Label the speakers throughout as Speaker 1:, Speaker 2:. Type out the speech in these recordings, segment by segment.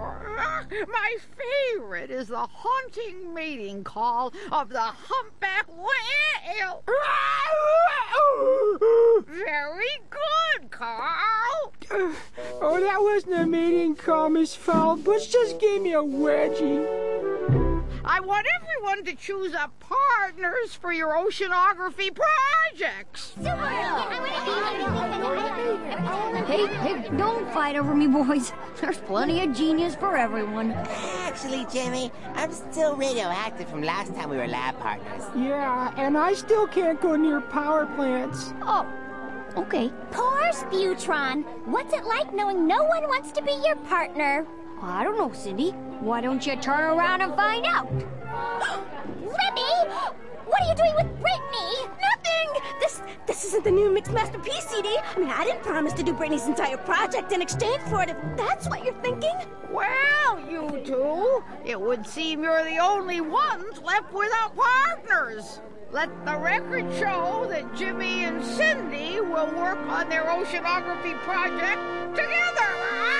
Speaker 1: My favorite is the haunting mating call of the humpback whale. Very good, Carl.
Speaker 2: Oh, that wasn't a mating call, Miss Fowl. Butch just gave me a wedgie.
Speaker 1: I want everyone to choose up partners for your oceanography projects.
Speaker 3: Hey, don't fight over me, boys. There's plenty of genius for everyone.
Speaker 4: Actually, Jimmy, I'm still radioactive from last time we were lab partners.
Speaker 2: Yeah, and I still can't go near power plants.
Speaker 3: Oh, okay.
Speaker 5: Poor Sputron. What's it like knowing no one wants to be your partner?
Speaker 3: I don't know, Cindy. Why don't you turn around and find out?
Speaker 5: Remy! What are you doing with Brittany?
Speaker 6: Nothing! This isn't the new Mixed Master P CD. I mean, I didn't promise to do Brittany's entire project in exchange for it, if that's what you're thinking.
Speaker 1: Well, you two, it would seem you're the only ones left without partners. Let the record show that Jimmy and Cindy will work on their oceanography project together.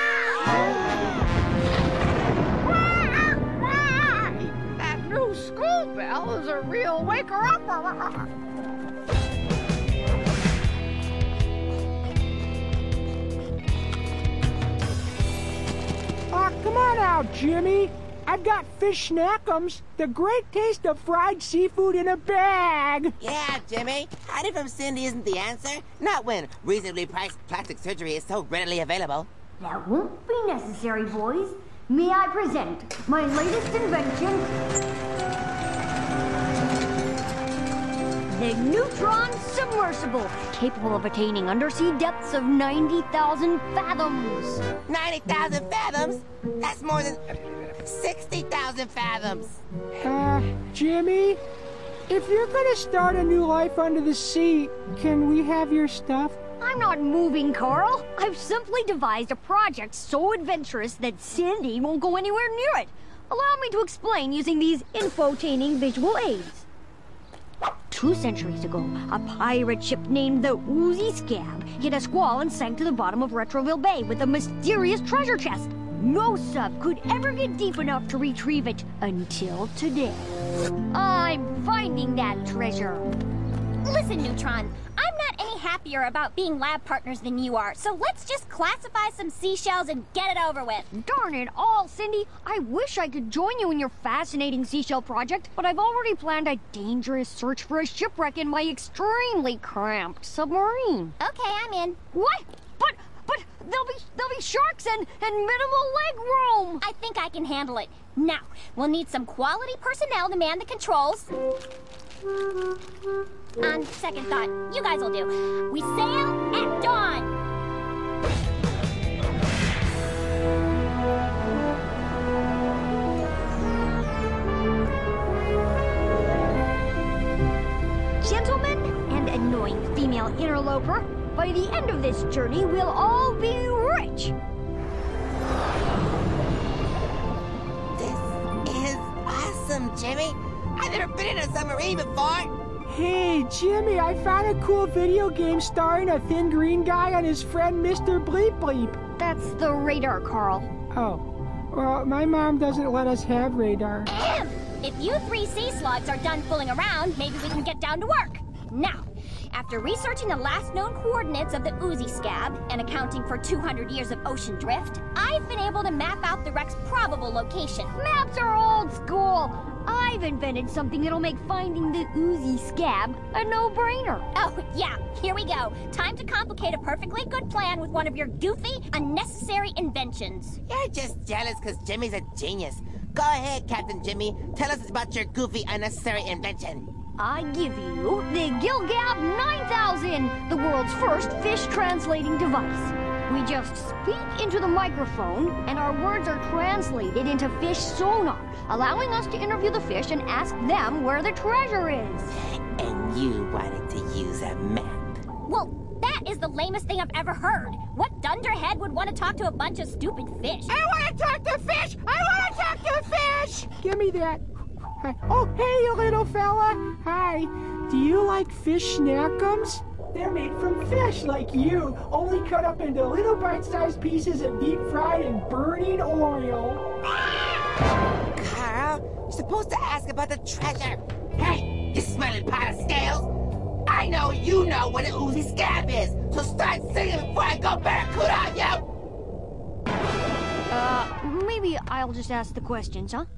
Speaker 1: That new school bell is a real waker-upper.
Speaker 2: Come on out, Jimmy. I've got fish snackums, the great taste of fried seafood in a bag.
Speaker 4: Yeah, Jimmy. Hiding from Cindy isn't the answer. Not when reasonably priced plastic surgery is so readily available.
Speaker 3: That won't be necessary, boys. May I present my latest invention, the Neutron Submersible, capable of attaining undersea depths of 90,000 fathoms.
Speaker 4: 90,000 fathoms? That's more than 60,000 fathoms.
Speaker 2: Jimmy, if you're gonna start a new life under the sea, can we have your stuff?
Speaker 3: I'm not moving, Carl. I've simply devised a project so adventurous that Cindy won't go anywhere near it. Allow me to explain using these infotaining visual aids. 2 centuries ago, a pirate ship named the Oozy Scab hit a squall and sank to the bottom of Retroville Bay with a mysterious treasure chest. No sub could ever get deep enough to retrieve it until today. I'm finding that treasure.
Speaker 5: Listen, Neutron, I'm not any happier about being lab partners than you are, so let's just classify some seashells and get it over with.
Speaker 3: Darn it all, Cindy. I wish I could join you in your fascinating seashell project, but I've already planned a dangerous search for a shipwreck in my extremely cramped submarine.
Speaker 5: Okay, I'm in.
Speaker 3: What? But there'll be sharks and minimal leg room.
Speaker 5: I think I can handle it. Now, we'll need some quality personnel to man the controls. On second thought, you guys will do. We sail at dawn.
Speaker 3: Gentlemen and annoying female interloper, by the end of this journey, we'll all be rich.
Speaker 4: This is awesome, Jimmy. I've never been in a submarine before.
Speaker 2: Hey, Jimmy, I found a cool video game starring a thin green guy and his friend Mr. Bleep Bleep.
Speaker 3: That's the radar, Carl.
Speaker 2: Oh, well, my mom doesn't let us have radar.
Speaker 5: If you 3 sea slugs are done fooling around, maybe we can get down to work. Now, after researching the last known coordinates of the Oozy Scab and accounting for 200 years of ocean drift, I've been able to map out the wreck's probable location.
Speaker 3: Maps are old school. I've invented something that'll make finding the Oozy Scab a no-brainer.
Speaker 5: Oh, yeah, here we go. Time to complicate a perfectly good plan with one of your goofy, unnecessary inventions.
Speaker 4: You're just jealous because Jimmy's a genius. Go ahead, Captain Jimmy. Tell us about your goofy, unnecessary invention.
Speaker 3: I give you the Gilgab 9000, the world's first fish translating device. We just speak into the microphone, and our words are translated into fish sonar, allowing us to interview the fish and ask them where the treasure is.
Speaker 4: And you wanted to use a map.
Speaker 5: Well, that is the lamest thing I've ever heard. What dunderhead would want to talk to a bunch of stupid fish?
Speaker 1: I want to talk to fish! I want to talk to fish!
Speaker 2: Give me that. Hi. Oh, hey, you little fella. Hi. Do you like fish snackums? They're made from fish like you, only cut up into little bite-sized pieces and deep-fried in burning oil.
Speaker 4: Carl, you're supposed to ask about the treasure. Hey, you smelling pot of scales? I know you know what an Uzi scab is, so start singing before I go barracuda on you!
Speaker 3: Maybe I'll just ask the questions, huh?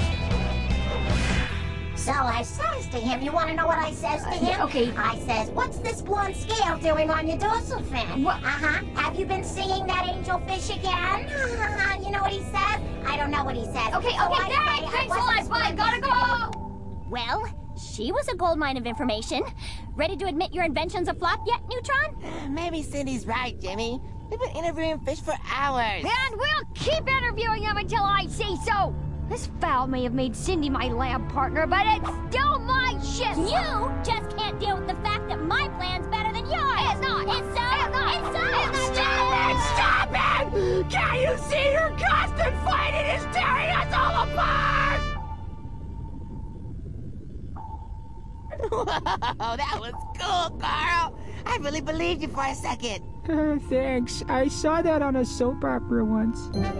Speaker 7: So I says to him, you want to know what I says to him?
Speaker 3: Okay.
Speaker 7: I says, what's this blonde scale doing on your dorsal fin?
Speaker 3: What?
Speaker 7: Have you been seeing that angelfish again? You know what he says? I don't know what he says.
Speaker 3: Okay,
Speaker 7: So
Speaker 3: okay,
Speaker 7: I
Speaker 3: thanks a lot, bye, gotta go!
Speaker 5: Well, she was a goldmine of information. Ready to admit your invention's a flop yet, Neutron?
Speaker 4: Maybe Cindy's right, Jimmy. We've been interviewing fish for hours.
Speaker 3: And we'll keep interviewing him until I say so! This foul may have made Cindy my lab partner, but it's still my ship!
Speaker 5: You just can't deal with the fact that my plan's better than yours!
Speaker 3: It's not!
Speaker 5: It's so!
Speaker 3: It's not!
Speaker 5: It's so!
Speaker 3: It's
Speaker 1: Stop it! Stop it! Can't you see your constant fighting is tearing us all apart?
Speaker 4: Whoa, that was cool, Carl. I really believed you for a second.
Speaker 2: Thanks. I saw that on a soap opera once.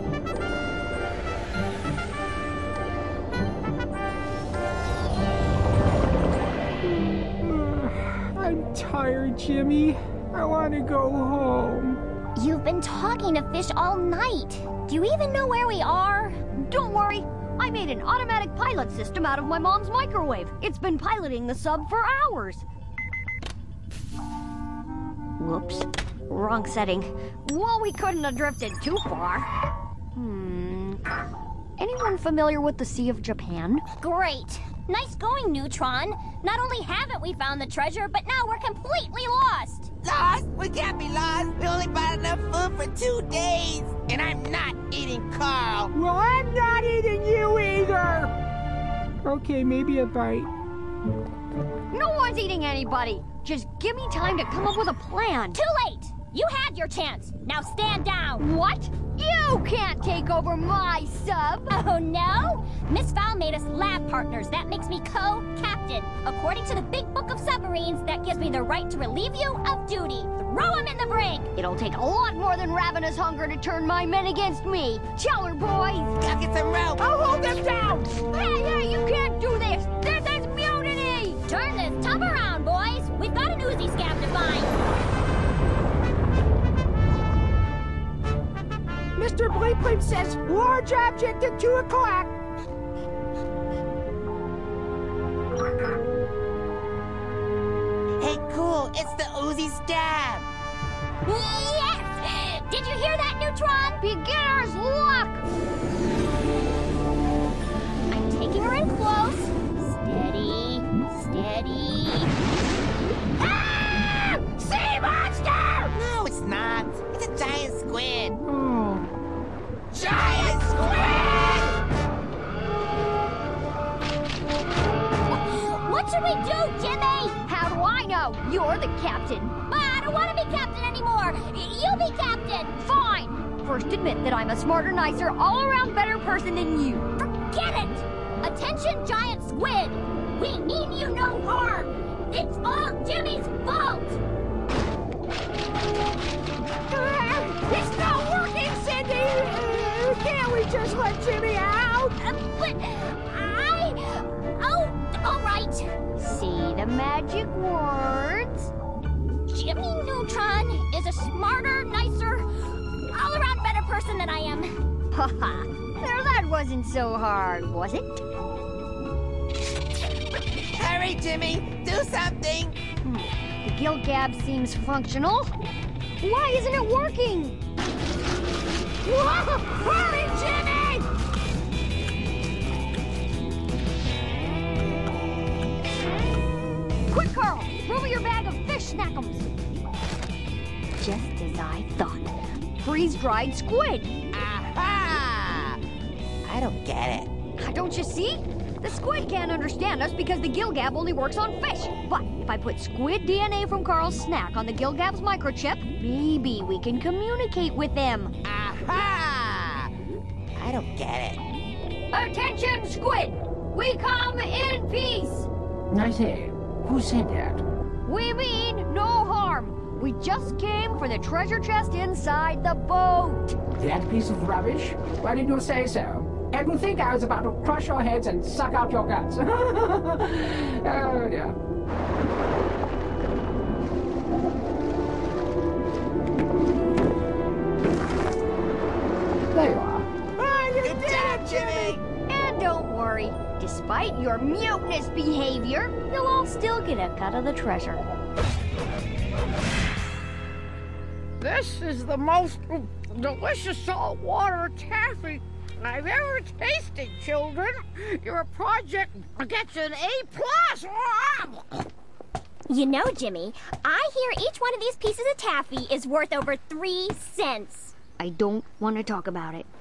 Speaker 2: I'm tired, Jimmy. I want to go home.
Speaker 5: You've been talking to fish all night. Do you even know where we are?
Speaker 3: Don't worry. I made an automatic pilot system out of my mom's microwave. It's been piloting the sub for hours. Whoops. Wrong setting. Well, we couldn't have drifted too far. Anyone familiar with the Sea of Japan?
Speaker 5: Great. Nice going, Neutron. Not only haven't we found the treasure, but now we're completely lost.
Speaker 4: Lost? We can't be lost. We only bought enough food for 2 days. And I'm not eating Carl.
Speaker 2: Well, I'm not eating you either! Okay, maybe a bite.
Speaker 3: No one's eating anybody. Just give me time to come up with a plan.
Speaker 5: Too late. You had your chance. Now stand down.
Speaker 3: What? You can't take over my sub!
Speaker 5: Oh, no? Miss Fowl made us lab partners. That makes me co-captain. According to the Big Book of Submarines, that gives me the right to relieve you of duty. Throw him in the brig!
Speaker 3: It'll take a lot more than ravenous hunger to turn my men against me. Tell her, boys!
Speaker 4: Go get some rope.
Speaker 3: I'll hold them down! Hey, you can't do this! There's mutiny!
Speaker 5: Turn this tub around, boys. We've got an Uzi scab to find.
Speaker 2: Mr. Bleep Bleep says large object at 2 o'clock.
Speaker 4: Hey, cool. It's the Uzi scab.
Speaker 5: Yes! Did you hear that, Neutron?
Speaker 3: Beginner's luck!
Speaker 5: I'm taking her in close. Steady, steady.
Speaker 1: Ah! Sea monster!
Speaker 4: No, it's not. It's a giant squid.
Speaker 2: Oh.
Speaker 1: Giant squid!
Speaker 5: What should we do, Jimmy?
Speaker 3: How do I know? You're the captain.
Speaker 5: I don't want to be captain anymore. You be captain.
Speaker 3: Fine. First admit that I'm a smarter, nicer, all-around better person than you.
Speaker 5: Forget it. Attention, giant squid. We mean you no harm. It's all Jimmy's fault.
Speaker 2: It's not working, Cindy! Can't we just let Jimmy out?
Speaker 5: But Oh, all right.
Speaker 3: See the magic words?
Speaker 5: Jimmy Neutron is a smarter, nicer, all-around better person than I am.
Speaker 3: Haha. Now that wasn't so hard, was it?
Speaker 4: Hurry, Jimmy. Do something.
Speaker 3: The gill gab seems functional. Why isn't it working?
Speaker 1: Whoa! Hurry, Jimmy!
Speaker 3: Quick, Carl! Throw me your bag of fish snackums! Just as I thought. Freeze-dried squid!
Speaker 4: Aha! I don't get it.
Speaker 3: Don't you see? The squid can't understand us because the Gilgab only works on fish. But if I put squid DNA from Carl's snack on the Gilgab's microchip, maybe we can communicate with them.
Speaker 4: Aha! I don't get it.
Speaker 3: Attention, squid! We come in peace!
Speaker 2: I say, who said that?
Speaker 3: We mean no harm. We just came for the treasure chest inside the boat.
Speaker 2: That piece of rubbish? Why didn't you say so? And you think I was about to crush your heads and suck out your guts? Oh, dear. There you are.
Speaker 1: Oh, you did it, Jimmy!
Speaker 3: And don't worry, despite your mutinous behavior, you'll all still get a cut of the treasure.
Speaker 1: This is the most delicious saltwater taffy I've ever tasted, children. Your project gets an A+.
Speaker 5: You know, Jimmy, I hear each one of these pieces of taffy is worth over 3 cents.
Speaker 3: I don't want to talk about it.